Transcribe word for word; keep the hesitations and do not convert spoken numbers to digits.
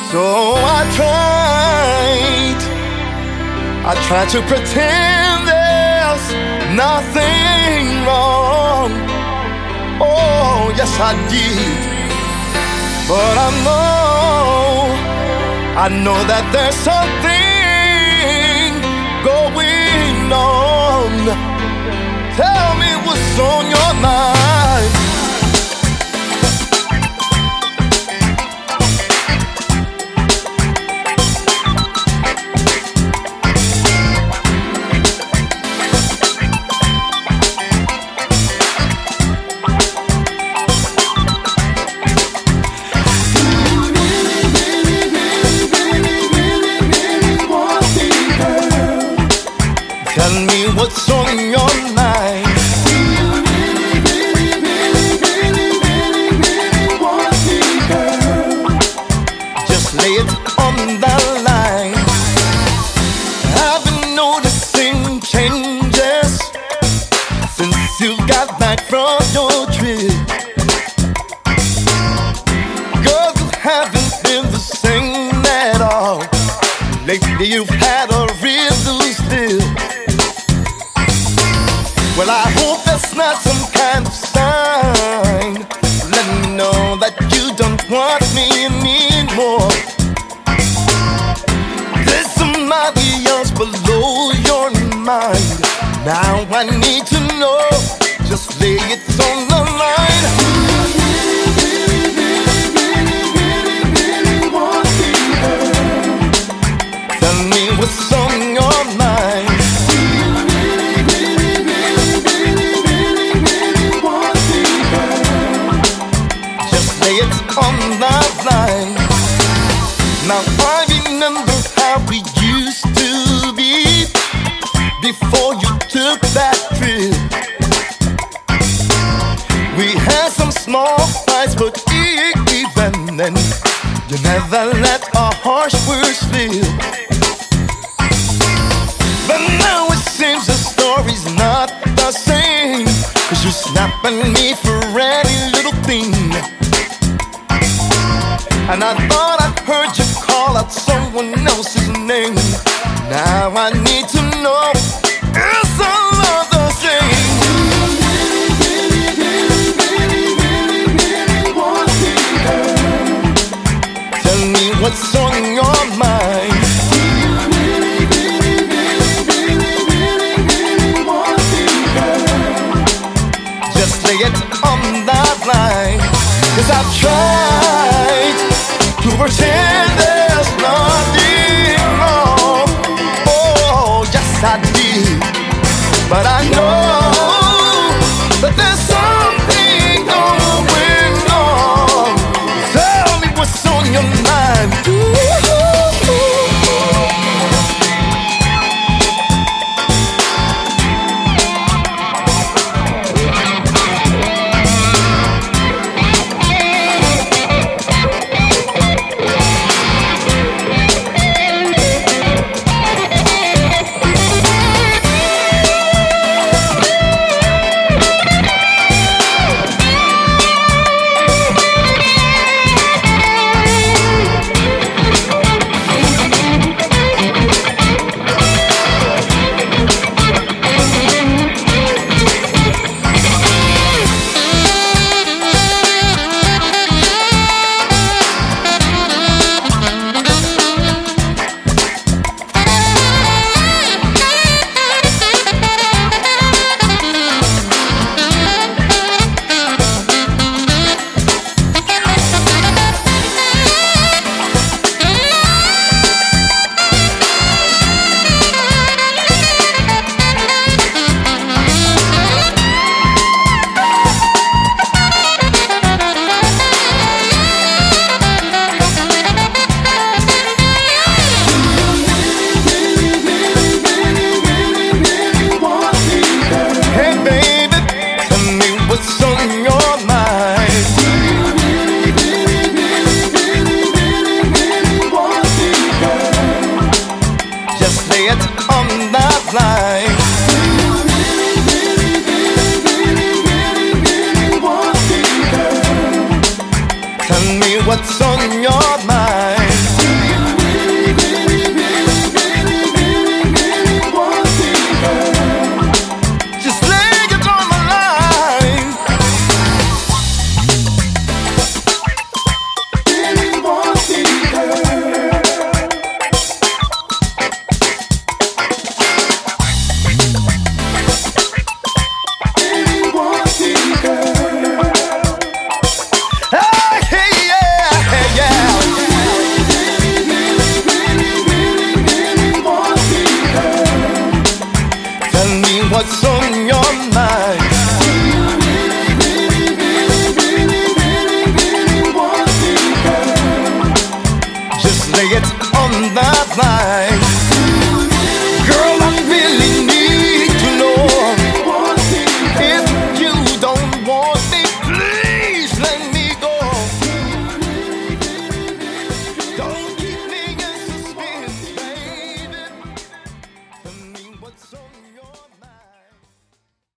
So I tried, I tried to pretend there's nothing wrong. Oh, yes I did. But I know, I know that there's something going on. Tell me what's on your mind. Tell me what's on your mind. Do you really, really, really, really, really, really want me, girl? Just lay it on the line. I've been noticing changes since you got back from your trip. Girl, you haven't been the same at all. Lately you've had a real loose deal. Well, I hope that's not some kind of sign. Let me know that you don't want me anymore. There's somebody else below your mind. Now I need to know. Just lay it on the line. Do you really, really, really, really, really want me, girl? Tell me what's on your mind. On that line. Now I remember how we used to be before you took that trip. We had some small fights, but even then you never let our harsh words slip. But now it seems the story's not the same, 'cause you snap at me for any little thing. And I thought I heard you call out someone else's name. Now I need to know, is our love the same? Do you really, really, really, really, really, really want me, girl? Tell me what's on your mind. Do you really, really, really, really, really, really want me, girl? Just lay it on that line. 'Cause I've tried to pretend there's nothing wrong. Oh, yes I did. But I know that there's something going on. Tell me what's on your mind. Ooh. lay it on that line. Girl, I really need to know. If you don't want me, please let me go. Don't keep me in suspense, baby. Tell me what's on